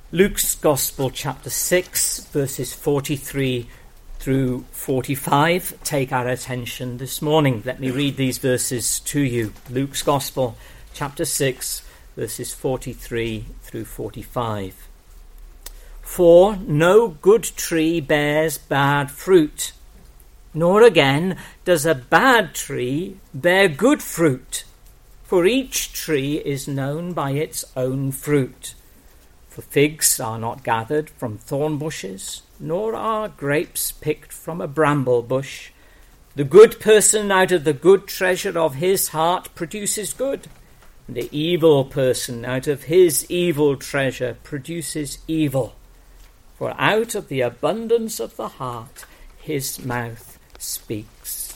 Luke's Gospel, chapter 6, verses 43 through 45, take our attention this morning. Let me read these verses to you. Luke's Gospel, chapter 6, verses 43 through 45. For no good tree bears bad fruit, nor again does a bad tree bear good fruit. For each tree is known by its own fruit. For figs are not gathered from thorn bushes, nor are grapes picked from a bramble bush. The good person out of the good treasure of his heart produces good, and the evil person out of his evil treasure produces evil. For out of the abundance of the heart his mouth speaks.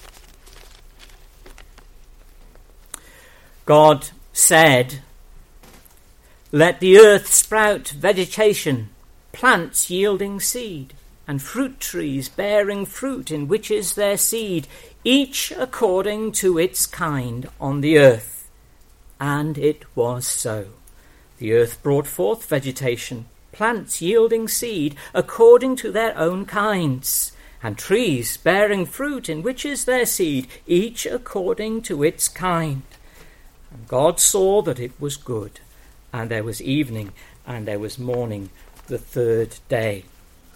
God said, "Let the earth sprout vegetation, plants yielding seed, and fruit trees bearing fruit in which is their seed, each according to its kind on the earth." And it was so. The earth brought forth vegetation, plants yielding seed according to their own kinds, and trees bearing fruit in which is their seed, each according to its kind. And God saw that it was good. And there was evening, and there was morning, the third day.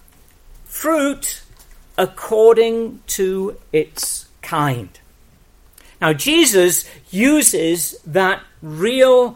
Fruit according to its kind. Now, Jesus uses that real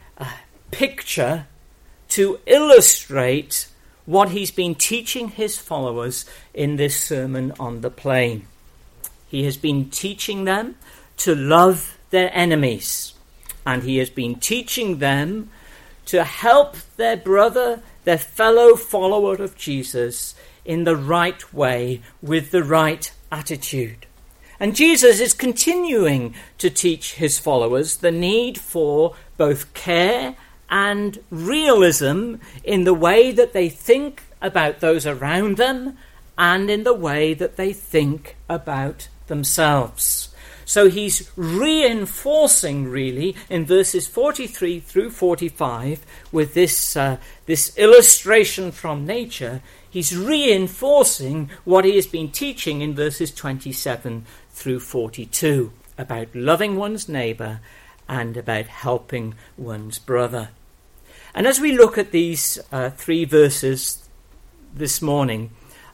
picture to illustrate what he's been teaching his followers in this Sermon on the Plain. He has been teaching them to love their enemies, and he has been teaching them to help their brother, their fellow follower of Jesus, in the right way, with the right attitude. And Jesus is continuing to teach his followers the need for both care and realism in the way that they think about those around them and in the way that they think about themselves. So he's reinforcing, really, in verses 43 through 45, with this illustration from nature, he's reinforcing what he has been teaching in verses 27 through 42, about loving one's neighbour and about helping one's brother. And as we look at these three verses this morning,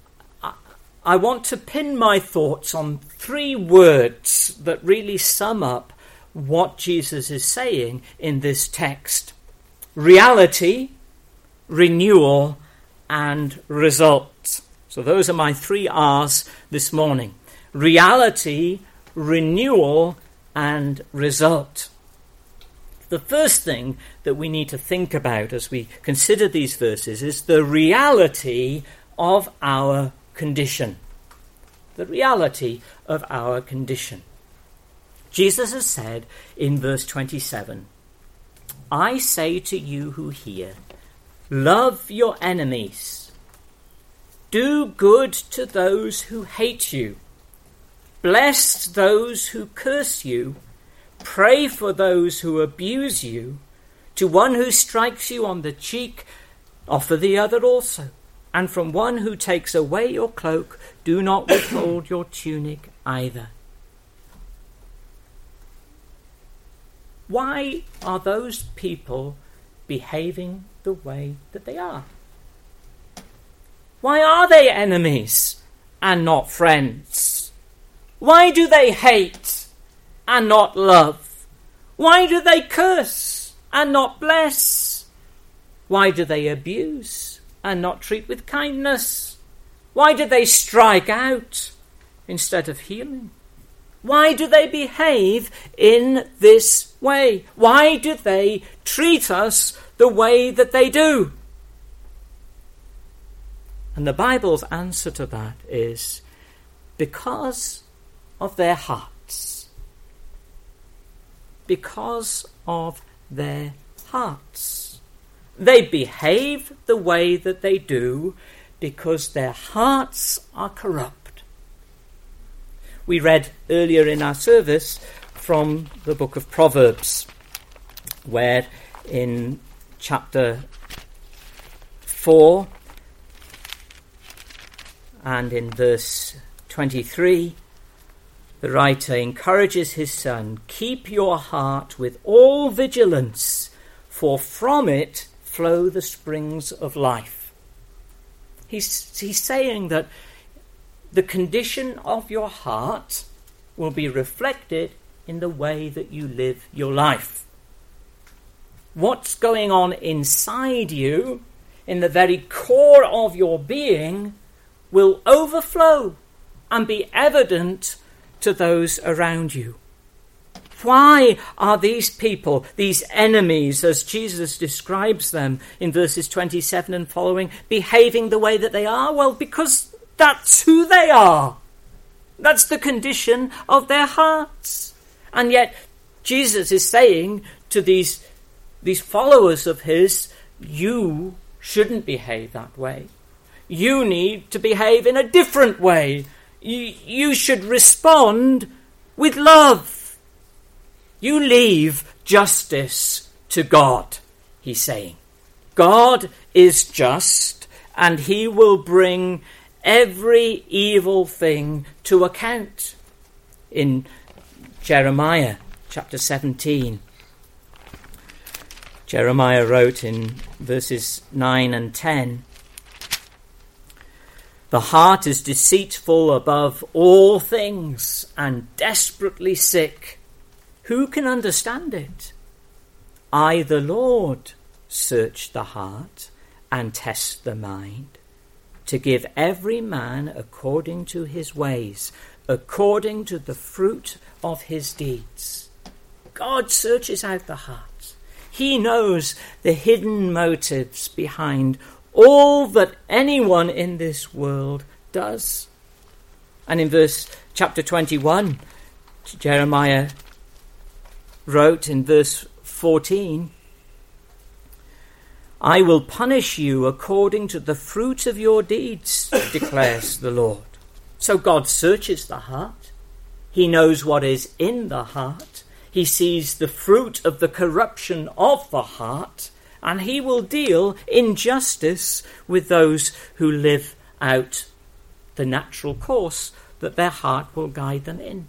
I want to pin my thoughts on three words that really sum up what Jesus is saying in this text: reality, renewal, and result. So those are my three R's this morning: reality, renewal, and result. The first thing that we need to think about as we consider these verses is the reality of our condition. The reality of our condition. Jesus has said in verse 27, "I say to you who hear, love your enemies. Do good to those who hate you. Bless those who curse you. Pray for those who abuse you. To one who strikes you on the cheek, offer the other also. And from one who takes away your cloak, do not withhold your tunic either." Why are those people behaving the way that they are? Why are they enemies and not friends? Why do they hate and not love? Why do they curse and not bless? Why do they abuse and not treat with kindness? Why do they strike out instead of healing? Why do they behave in this way? Why do they treat us the way that they do? And the Bible's answer to that is because of their hearts. Because of their hearts. They behave the way that they do because their hearts are corrupt. We read earlier in our service from the book of Proverbs, where in chapter 4 and in verse 23, the writer encourages his son, "Keep your heart with all vigilance, for from it flow the springs of life." He's saying that the condition of your heart will be reflected in the way that you live your life. What's going on inside you, in the very core of your being, will overflow and be evident to those around you. Why are these people, these enemies, as Jesus describes them in verses 27 and following, behaving the way that they are? Well, because that's who they are. That's the condition of their hearts. And yet Jesus is saying to these followers of his, you shouldn't behave that way. You need to behave in a different way. You should respond with love. You leave justice to God, he's saying. God is just, and he will bring every evil thing to account. In Jeremiah chapter 17, Jeremiah wrote in verses 9 and 10, "The heart is deceitful above all things and desperately sick. Who can understand it? I, the Lord, search the heart and test the mind, to give every man according to his ways, according to the fruit of his deeds." God searches out the heart. He knows the hidden motives behind all that anyone in this world does. And in chapter 21, Jeremiah wrote in verse 14, "I will punish you according to the fruit of your deeds, declares the Lord." So God searches the heart. He knows what is in the heart. He sees the fruit of the corruption of the heart, and he will deal in justice with those who live out the natural course that their heart will guide them in.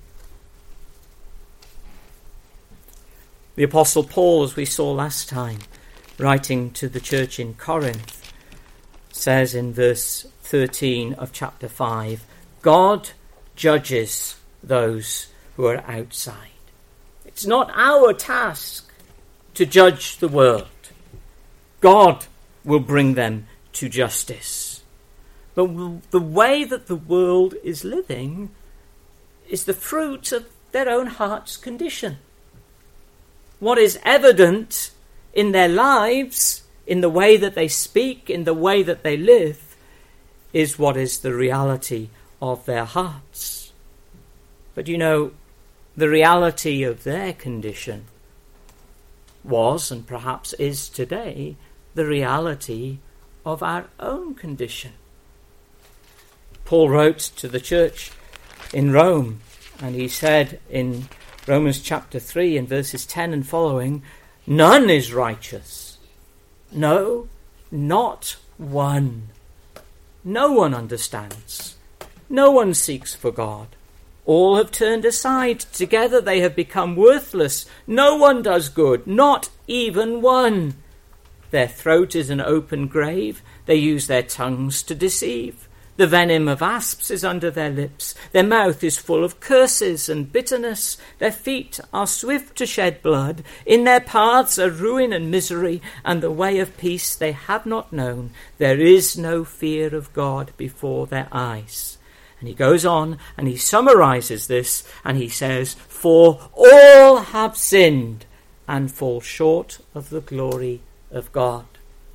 The Apostle Paul, as we saw last time, writing to the church in Corinth, says in verse 13 of chapter 5, God judges those who are outside. It's not our task to judge the world. God will bring them to justice. But the way that the world is living is the fruit of their own heart's condition. What is evident in their lives, in the way that they speak, in the way that they live, is what is the reality of their hearts. But you know, the reality of their condition was, and perhaps is today, the reality of our own condition. Paul wrote to the church in Rome, and he said in Romans chapter 3 in verses 10 and following, "None is righteous. No, not one. No one understands. No one seeks for God. All have turned aside. Together they have become worthless. No one does good, not even one. Their throat is an open grave. They use their tongues to deceive. The venom of asps is under their lips. Their mouth is full of curses and bitterness. Their feet are swift to shed blood. In their paths are ruin and misery, and the way of peace they have not known. There is no fear of God before their eyes." And he goes on and he summarizes this and he says, "For all have sinned and fall short of the glory of God."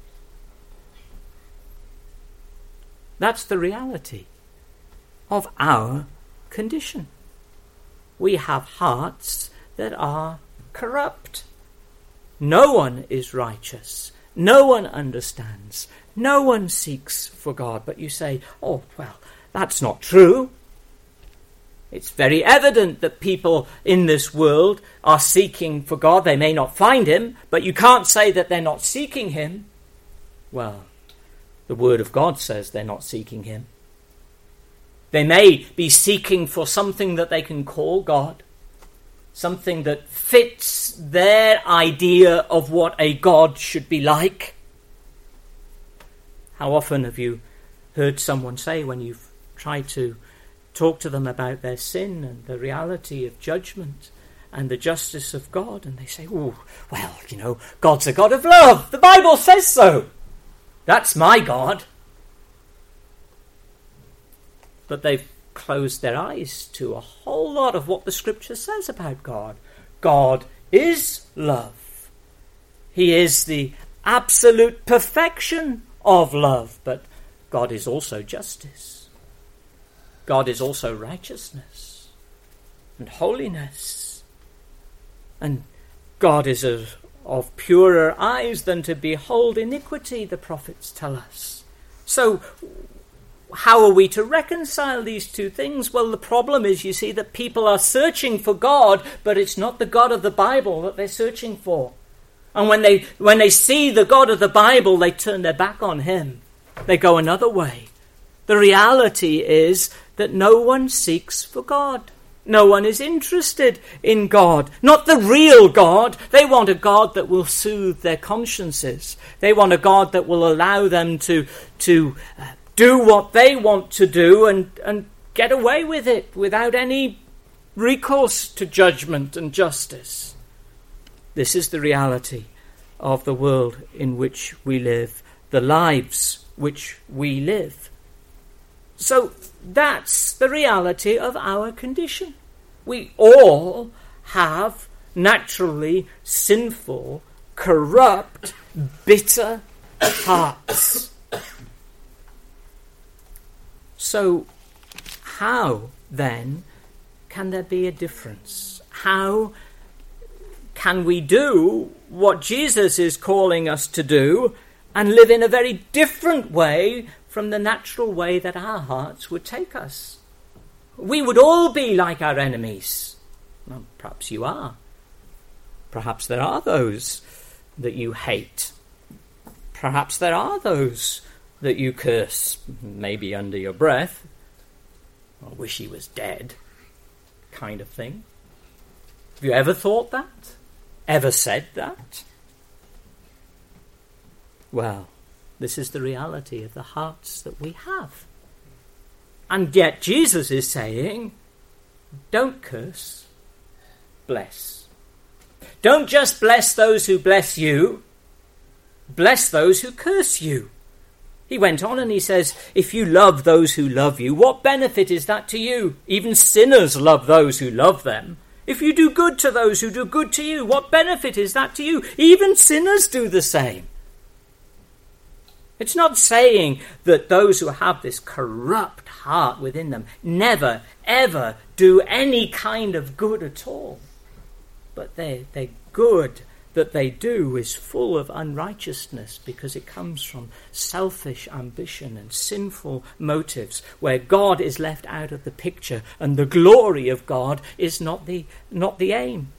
That's the reality of our condition. We have hearts that are corrupt. No one is righteous. No one understands. No one seeks for God. But you say, oh, well, that's not true. It's very evident that people in this world are seeking for God. They may not find him, but you can't say that they're not seeking him. Well, The Word of God says they're not seeking him. They may be seeking for something that they can call God, something that fits their idea of what a God should be like. How often have you heard someone say, when you've tried to talk to them about their sin and the reality of judgment and the justice of God, and they say, oh, well, God's a God of love. The Bible says so. That's my God. But they've closed their eyes to a whole lot of what the Scripture says about God. God is love. He is the absolute perfection of love, but God is also justice. God is also righteousness and holiness. And God is of purer eyes than to behold iniquity, the prophets tell us. So how are we to reconcile these two things? Well, the problem is, you see, that people are searching for God, but it's not the God of the Bible that they're searching for. And when they see the God of the Bible, they turn their back on him. They go another way. The reality is that no one seeks for God. No one is interested in God. Not the real God. They want a God that will soothe their consciences. They want a God that will allow them to do what they want to do and get away with it without any recourse to judgment and justice. This is the reality of the world in which we live, the lives which we live. So that's the reality of our condition. We all have naturally sinful, corrupt, bitter hearts. So how, then, can there be a difference? How can we do what Jesus is calling us to do and live in a very different way from the natural way that our hearts would take us? We would all be like our enemies. Well, perhaps you are. Perhaps there are those that you hate. Perhaps there are those that you curse, maybe under your breath. I wish he was dead, kind of thing. Have you ever thought that? Ever said that? Well, this is the reality of the hearts that we have. And yet Jesus is saying, don't curse, bless. Don't just bless those who bless you, bless those who curse you. He went on and he says, if you love those who love you, what benefit is that to you? Even sinners love those who love them. If you do good to those who do good to you, what benefit is that to you? Even sinners do the same. It's not saying that those who have this corrupt heart within them never, ever do any kind of good at all. But their good that they do is full of unrighteousness because it comes from selfish ambition and sinful motives where God is left out of the picture and the glory of God is not the aim.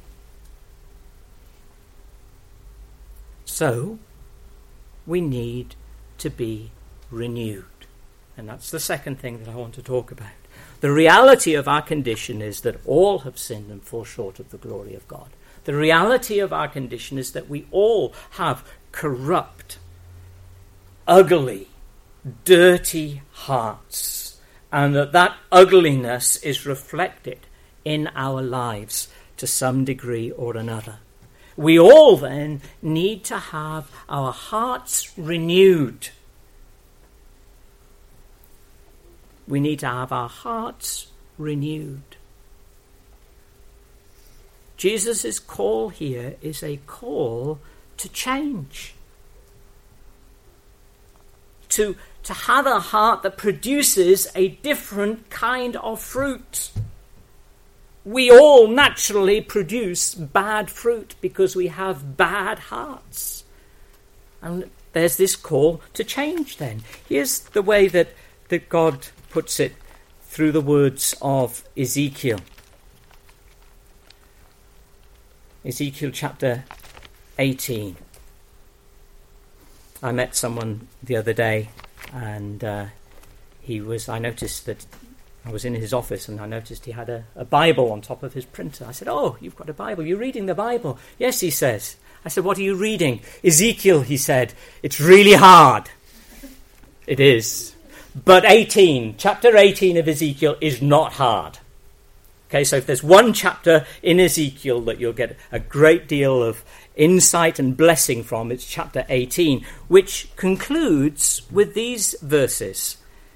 So, we need to be renewed. And that's the second thing that I want to talk about. The reality of our condition is that all have sinned and fall short of the glory of God. The reality of our condition is that we all have corrupt, ugly, dirty hearts, and that ugliness is reflected in our lives to some degree or another. We all then need to have our hearts renewed. We need to have our hearts renewed. Jesus' call here is a call to change. To have a heart that produces a different kind of fruit. We all naturally produce bad fruit because we have bad hearts. And there's this call to change then. Here's the way that God puts it through the words of Ezekiel. Ezekiel chapter 18. I met someone the other day, and I noticed that I was in his office, and I noticed he had a Bible on top of his printer. I said, "Oh, you've got a Bible. You're reading the Bible?" "Yes," he says. I said, "What are you reading?" "Ezekiel," he said. "It's really hard." It is. But chapter 18 of Ezekiel is not hard. Okay, so if there's one chapter in Ezekiel that you'll get a great deal of insight and blessing from, it's chapter 18, which concludes with these verses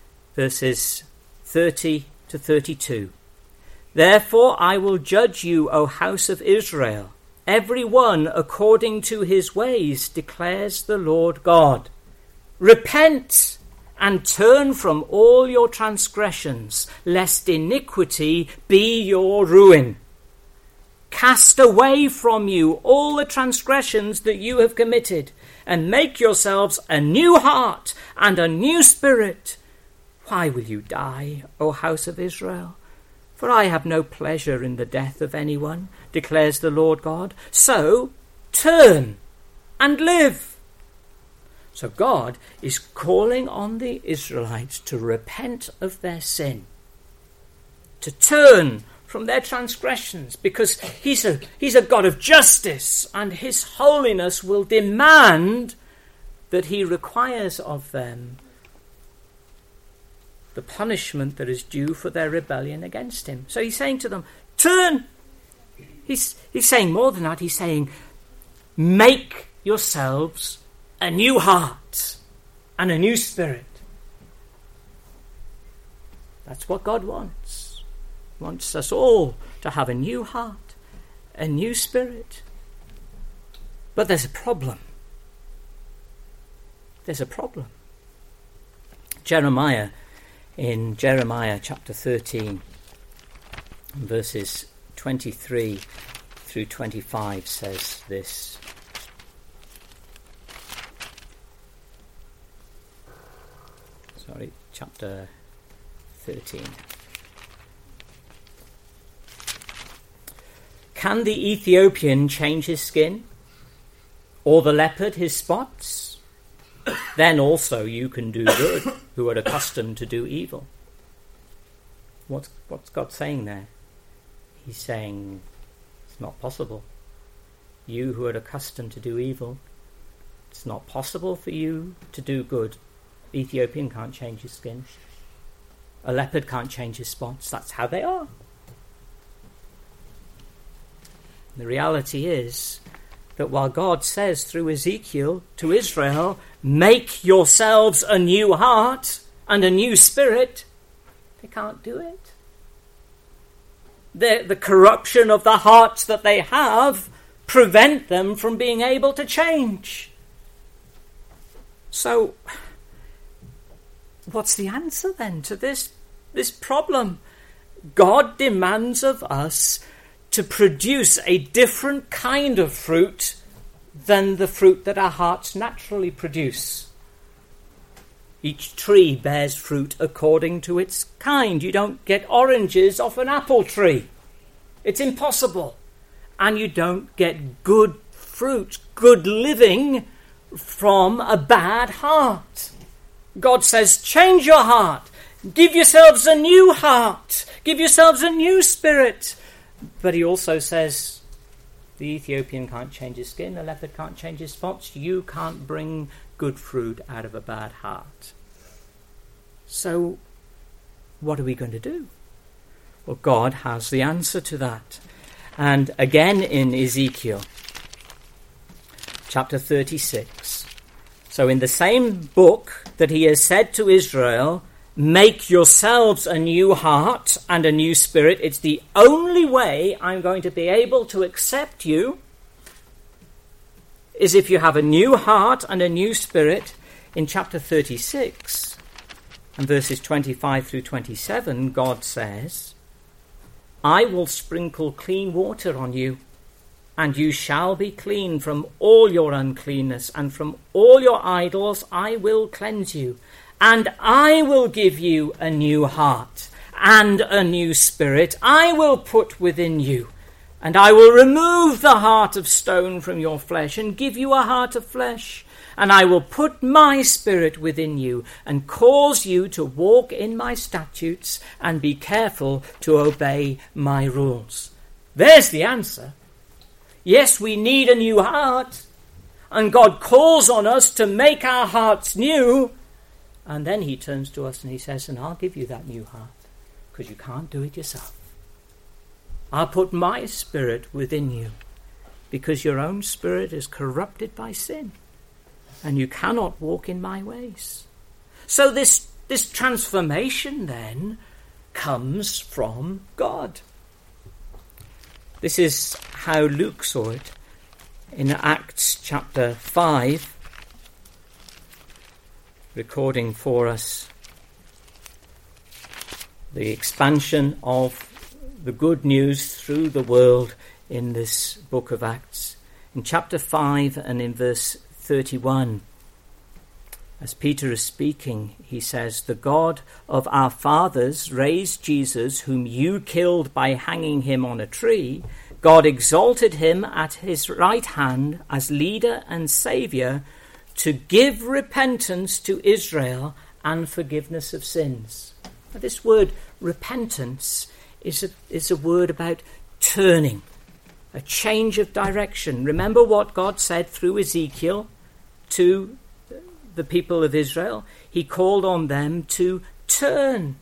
30 to 32. "Therefore I will judge you, O house of Israel, every one according to his ways, declares the Lord God. Repent and turn from all your transgressions, lest iniquity be your ruin. Cast away from you all the transgressions that you have committed, and make yourselves a new heart and a new spirit. Why will you die, O house of Israel? For I have no pleasure in the death of anyone, declares the Lord God. So turn and live." So God is calling on the Israelites to repent of their sin, to turn from their transgressions, because he's a God of justice, and his holiness will demand that he requires of them the punishment that is due for their rebellion against him. So he's saying to them, turn. He's saying more than that. He's saying, make yourselves a new heart and a new spirit. That's what God wants. He wants us all to have a new heart, a new spirit. But there's a problem. There's a problem. Jeremiah, in Jeremiah chapter 13, verses 23 through 25 says this. Chapter 13. "Can the Ethiopian change his skin, or the leopard his spots? Then also you can do good, who are accustomed to do evil." What's God saying there? He's saying it's not possible. You who are accustomed to do evil, it's not possible for you to do good. Ethiopian can't change his skin. A leopard can't change his spots. That's how they are. The reality is that while God says through Ezekiel to Israel, make yourselves a new heart and a new spirit, they can't do it. The corruption of the hearts that they have prevent them from being able to change. So, what's the answer then to this problem? God demands of us to produce a different kind of fruit than the fruit that our hearts naturally produce. Each tree bears fruit according to its kind. You don't get oranges off an apple tree. It's impossible. And you don't get good fruit, good living from a bad heart. God says, change your heart. Give yourselves a new heart. Give yourselves a new spirit. But he also says, the Ethiopian can't change his skin, the leopard can't change his spots. You can't bring good fruit out of a bad heart. So, what are we going to do? Well, God has the answer to that. And again in Ezekiel, chapter 36. So in the same book that he has said to Israel, make yourselves a new heart and a new spirit. It's the only way I'm going to be able to accept you is if you have a new heart and a new spirit. In chapter 36 and verses 25 through 27, God says, I will sprinkle clean water on you, and you shall be clean from all your uncleanness, and from all your idols I will cleanse you. And I will give you a new heart and a new spirit I will put within you. And I will remove the heart of stone from your flesh and give you a heart of flesh. and I will put my spirit within you and cause you to walk in my statutes and be careful to obey my rules. There's the answer. Yes, we need a new heart, and God calls on us to make our hearts new. And then he turns to us and he says, and I'll give you that new heart, because you can't do it yourself. I'll put my spirit within you, because your own spirit is corrupted by sin, and you cannot walk in my ways. So this transformation then comes from God. This is how Luke saw it in Acts chapter 5, recording for us the expansion of the good news through the world in this book of Acts. In chapter 5 and in verse 31, as Peter is speaking, he says, "The God of our fathers raised Jesus, whom you killed by hanging him on a tree. God exalted him at his right hand as leader and saviour to give repentance to Israel and forgiveness of sins." Now, this word repentance is a word about turning, a change of direction. Remember what God said through Ezekiel to the people of Israel? He called on them to turn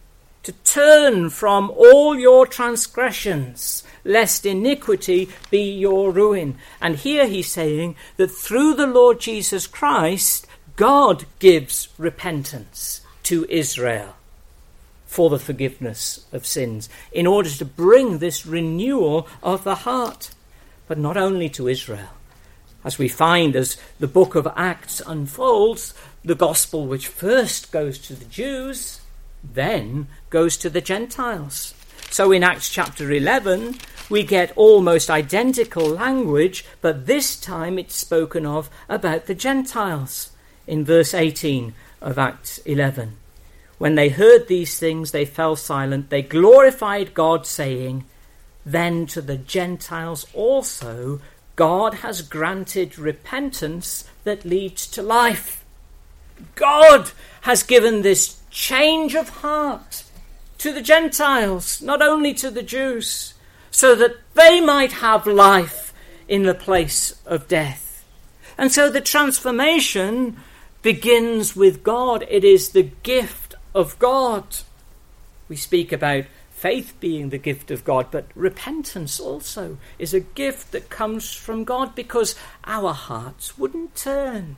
from all your transgressions, lest iniquity be your ruin. And here he's saying that through the Lord Jesus Christ, God gives repentance to Israel for the forgiveness of sins, in order to bring this renewal of the heart. But not only to Israel. As we find as the book of Acts unfolds, the gospel which first goes to the Jews, then goes to the Gentiles. So in Acts chapter 11, we get almost identical language, but this time it's spoken of about the Gentiles. In verse 18 of Acts 11, "When they heard these things, they fell silent. They glorified God, saying, 'Then to the Gentiles also God has granted repentance that leads to life.'" God has given this change of heart to the Gentiles, not only to the Jews, so that they might have life in the place of death. And so the transformation begins with God. It is the gift of God. We speak about faith being the gift of God, but repentance also is a gift that comes from God, because our hearts wouldn't turn.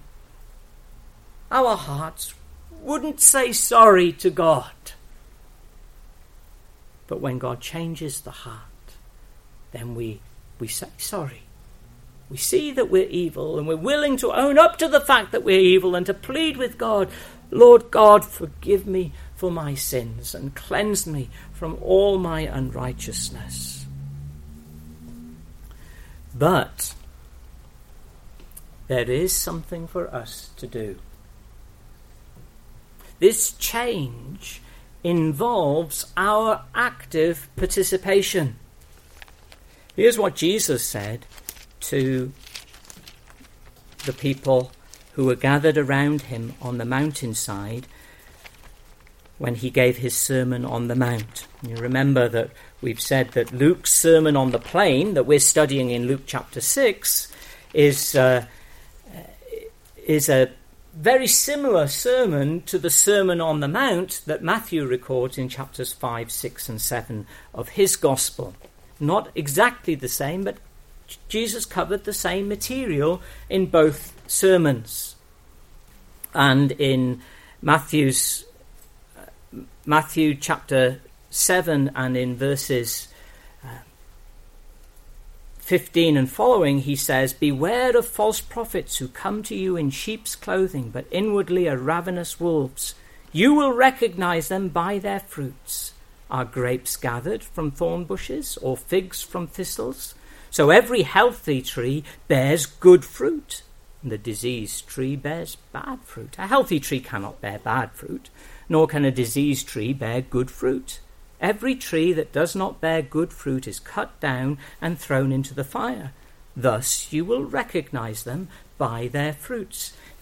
Our hearts wouldn't say sorry to God. But when God changes the heart, then we say sorry. We see that we're evil, and we're willing to own up to the fact that we're evil and to plead with God, "Lord God, forgive me for my sins and cleanse me from all my unrighteousness." But there is something for us to do. This change involves our active participation. Here's what Jesus said to the people who were gathered around him on the mountainside when he gave his Sermon on the Mount. You remember that we've said that Luke's Sermon on the Plain, that we're studying in Luke chapter 6, is a very similar sermon to the Sermon on the Mount that Matthew records in chapters 5, 6 and 7 of his Gospel. Not exactly the same, but Jesus covered the same material in both sermons. And in Matthew chapter 7 and in verses 15 and following, he says, "Beware of false prophets who come to you in sheep's clothing, but inwardly are ravenous wolves. You will recognize them by their fruits. Are grapes gathered from thorn bushes, or figs from thistles? So every healthy tree bears good fruit, and the diseased tree bears bad fruit. A healthy tree cannot bear bad fruit, nor can a diseased tree bear good fruit. Every tree that does not bear good fruit is cut down and thrown into the fire. Thus you will recognize them by their fruits.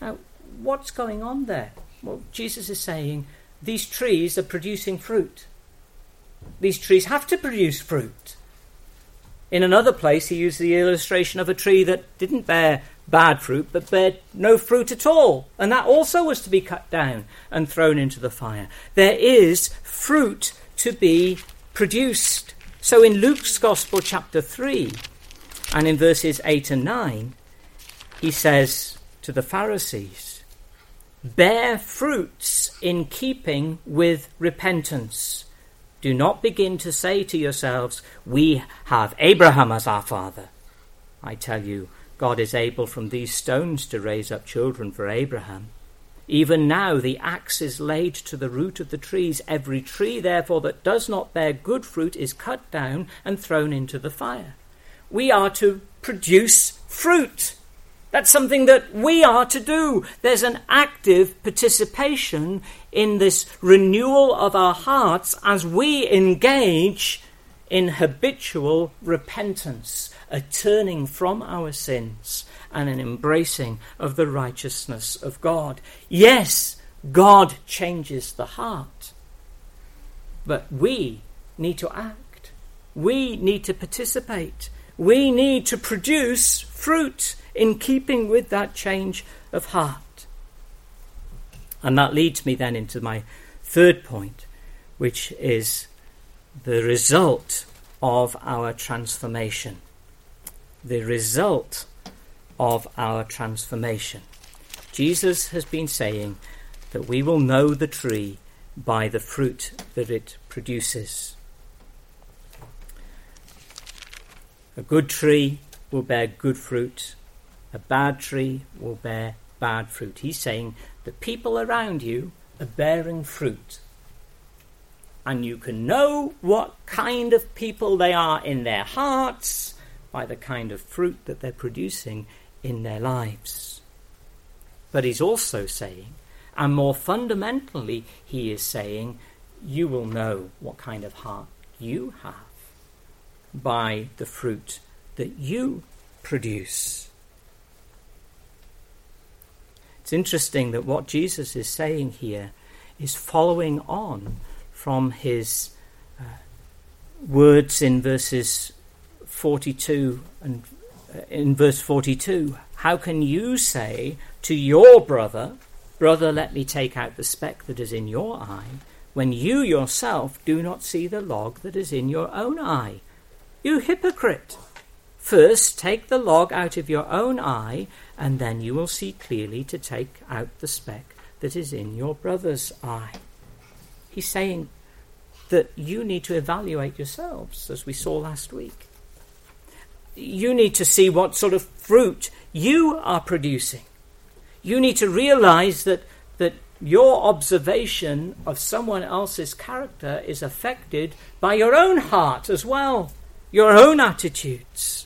Now, what's going on there? Well, Jesus is saying these trees are producing fruit. These trees have to produce fruit. In another place, he used the illustration of a tree that didn't bear bad fruit, but bared no fruit at all. And that also was to be cut down and thrown into the fire. There is fruit to be produced. So in Luke's Gospel, chapter 3, and in verses 8 and 9, he says to the Pharisees, "Bear fruits in keeping with repentance. Do not begin to say to yourselves, 'We have Abraham as our father.' I tell you, God is able from these stones to raise up children for Abraham. Even now the axe is laid to the root of the trees. Every tree, therefore, that does not bear good fruit is cut down and thrown into the fire." We are to produce fruit. That's something that we are to do. There's an active participation in this renewal of our hearts as we engage in habitual repentance, a turning from our sins and an embracing of the righteousness of God. Yes, God changes the heart, but we need to act. We need to participate. We need to produce fruit in keeping with that change of heart. And that leads me then into my third point, which is the result of our transformation. The result of our transformation. Jesus has been saying that we will know the tree by the fruit that it produces. A good tree will bear good fruit. A bad tree will bear bad fruit. He's saying the people around you are bearing fruit. And you can know what kind of people they are in their hearts by the kind of fruit that they're producing in their lives. But he's also saying, and more fundamentally, he is saying, you will know what kind of heart you have by the fruit that you produce. It's interesting that what Jesus is saying here is following on from his words in verses 42 and in verse 42. How can you say to your brother, "Brother, let me take out the speck that is in your eye," when you yourself do not see the log that is in your own eye? You hypocrite! First take the log out of your own eye, and then you will see clearly to take out the speck that is in your brother's eye. He's saying that you need to evaluate yourselves, as we saw last week. You need to see what sort of fruit you are producing. You need to realize that your observation of someone else's character is affected by your own heart as well, your own attitudes.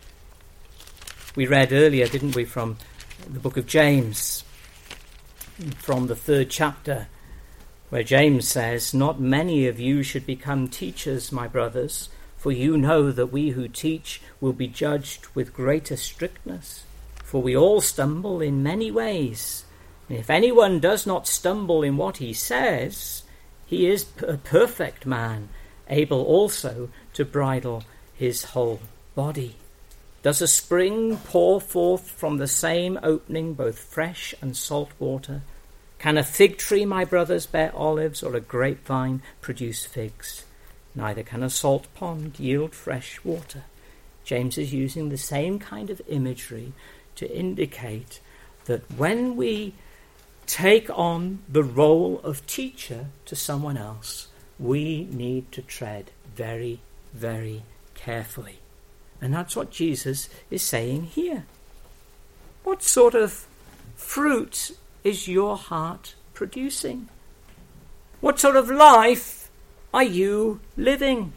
We read earlier, didn't we, from the book of James, from the 3rd chapter, where James says, "Not many of you should become teachers, my brothers, for you know that we who teach will be judged with greater strictness. For we all stumble in many ways. And if anyone does not stumble in what he says, he is a perfect man, able also to bridle his whole body. Does a spring pour forth from the same opening both fresh and salt water? Can a fig tree, my brothers, bear olives, or a grapevine produce figs? Neither can a salt pond yield fresh water." James is using the same kind of imagery to indicate that when we take on the role of teacher to someone else, we need to tread very, very carefully. And that's what Jesus is saying here. What sort of fruit is your heart producing? What sort of life are you living?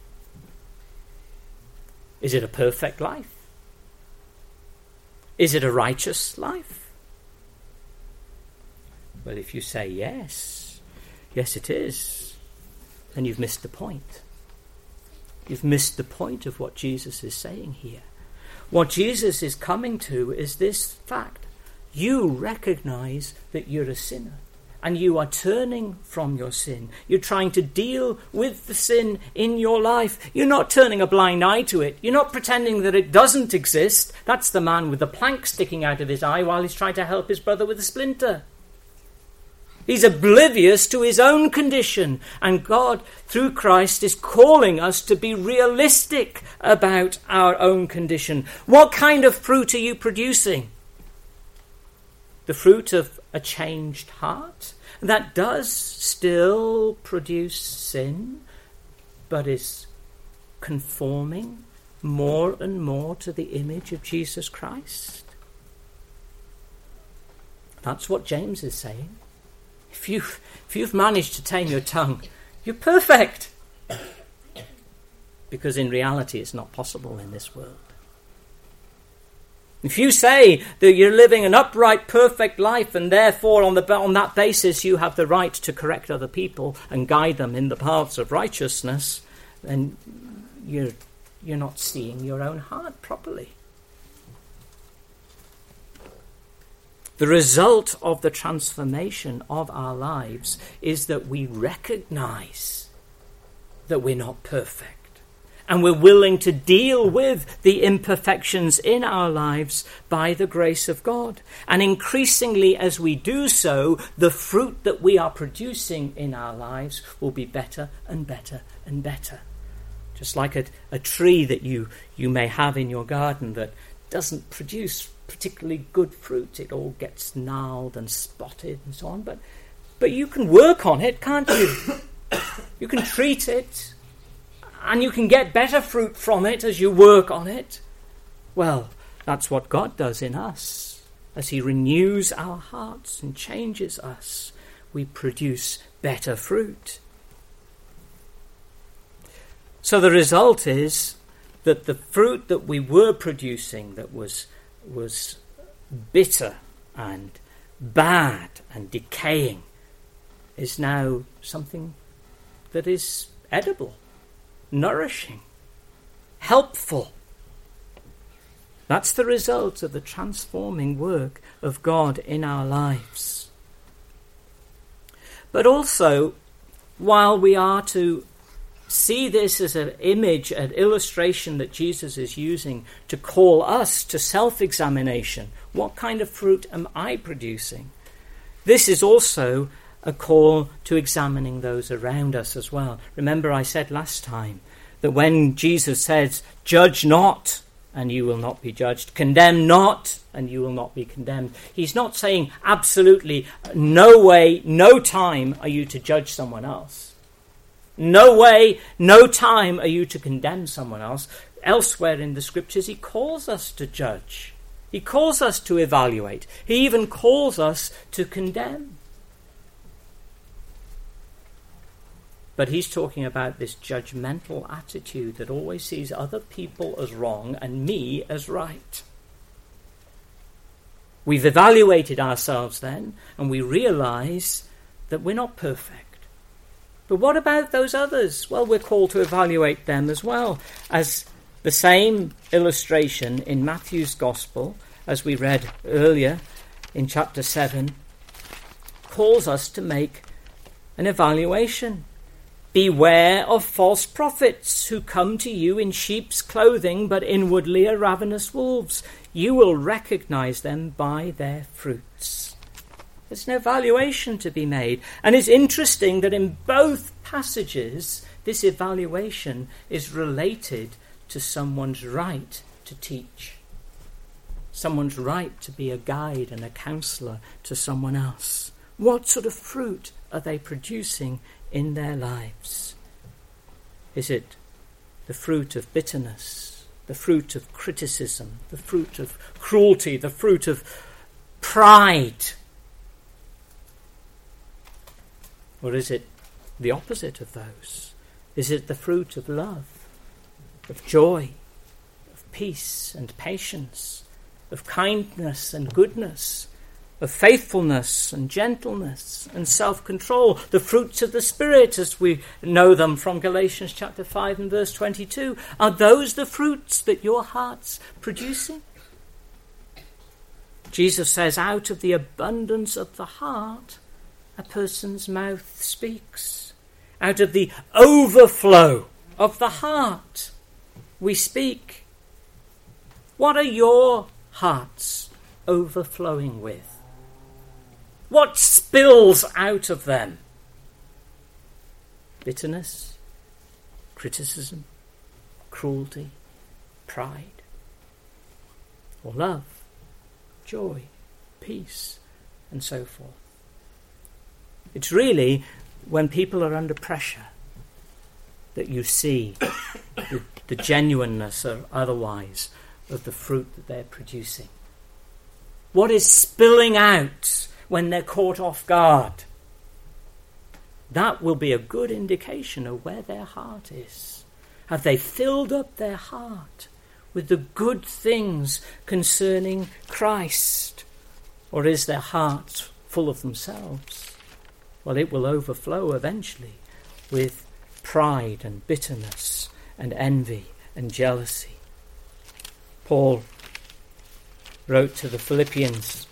Is it a perfect life? Is it a righteous life? Well, if you say yes it is, then you've missed the point. You've missed the point of what Jesus is saying here. What Jesus is coming to is this fact. you recognize that you're a sinner. And you are turning from your sin. You're trying to deal with the sin in your life. You're not turning a blind eye to it. You're not pretending that it doesn't exist. That's the man with the plank sticking out of his eye while he's trying to help his brother with a splinter. He's oblivious to his own condition. And God, through Christ, is calling us to be realistic about our own condition. What kind of fruit are you producing? The fruit of a changed heart that does still produce sin, but is conforming more and more to the image of Jesus Christ. That's what James is saying. If you've managed to tame your tongue, you're perfect. Because in reality, it's not possible in this world. If you say that you're living an upright, perfect life, and therefore on that basis you have the right to correct other people and guide them in the paths of righteousness, then you're not seeing your own heart properly. The result of the transformation of our lives is that we recognize that we're not perfect. And we're willing to deal with the imperfections in our lives by the grace of God. And increasingly as we do so, the fruit that we are producing in our lives will be better and better and better. Just like a tree that you may have in your garden that doesn't produce particularly good fruit. It all gets gnarled and spotted and so on. But you can work on it, can't you? You can treat it. And you can get better fruit from it as you work on it. Well, that's what God does in us. As he renews our hearts and changes us, we produce better fruit. So the result is that the fruit that we were producing that was bitter and bad and decaying is now something that is edible, nourishing, helpful. That's the result of the transforming work of God in our lives. But also, while we are to see this as an image, an illustration that Jesus is using to call us to self-examination, what kind of fruit am I producing? This is also a call to examining those around us as well. Remember I said last time that when Jesus says, judge not and you will not be judged, condemn not and you will not be condemned, he's not saying absolutely no way, no time are you to judge someone else. No way, no time are you to condemn someone else. Elsewhere in the scriptures he calls us to judge. He calls us to evaluate. He even calls us to condemn. But he's talking about this judgmental attitude that always sees other people as wrong and me as right. We've evaluated ourselves then, and we realize that we're not perfect. But what about those others? Well, we're called to evaluate them as well. As the same illustration in Matthew's Gospel, as we read earlier in chapter 7, calls us to make an evaluation. Beware of false prophets who come to you in sheep's clothing, but inwardly are ravenous wolves. You will recognize them by their fruits. There's an evaluation to be made. And it's interesting that in both passages, this evaluation is related to someone's right to teach. Someone's right to be a guide and a counselor to someone else. What sort of fruit are they producing in their lives? Is it the fruit of bitterness, the fruit of criticism, the fruit of cruelty, the fruit of pride? Or is it the opposite of those? Is it the fruit of love, of joy, of peace and patience, of kindness and goodness, of faithfulness and gentleness and self-control, the fruits of the Spirit as we know them from Galatians chapter 5 and verse 22. Are those the fruits that your heart's producing? Jesus says, out of the abundance of the heart, a person's mouth speaks. Out of the overflow of the heart, we speak. What are your hearts overflowing with? What spills out of them? Bitterness, criticism, cruelty, pride, or love, joy, peace, and so forth. It's really when people are under pressure that you see the genuineness or otherwise of the fruit that they're producing. What is spilling out when they're caught off guard? That will be a good indication of where their heart is. Have they filled up their heart with the good things concerning Christ? Or is their heart full of themselves? Well, it will overflow eventually with pride and bitterness and envy and jealousy. Paul wrote to the Philippians,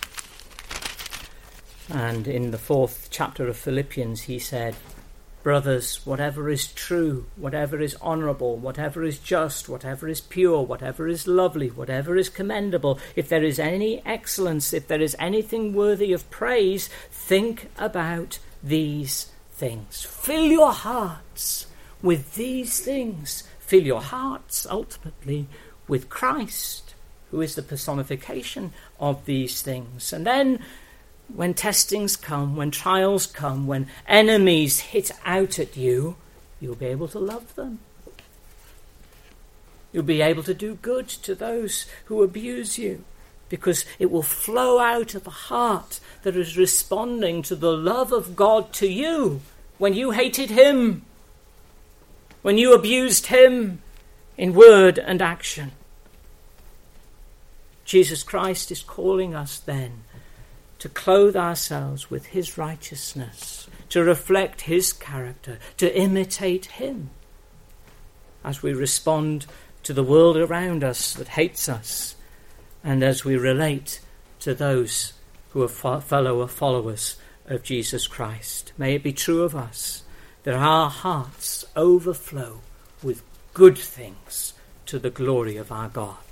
and in the 4th chapter of Philippians he said, brothers, whatever is true, whatever is honourable, whatever is just, whatever is pure, whatever is lovely, whatever is commendable, if there is any excellence, if there is anything worthy of praise, think about these things. Fill your hearts with these things. Fill your hearts, ultimately, with Christ, who is the personification of these things. And then, when testings come, when trials come, when enemies hit out at you, you'll be able to love them. You'll be able to do good to those who abuse you, because it will flow out of a heart that is responding to the love of God to you when you hated him, when you abused him in word and action. Jesus Christ is calling us then to clothe ourselves with his righteousness, to reflect his character, to imitate him as we respond to the world around us that hates us, and as we relate to those who are fellow followers of Jesus Christ. May it be true of us that our hearts overflow with good things to the glory of our God.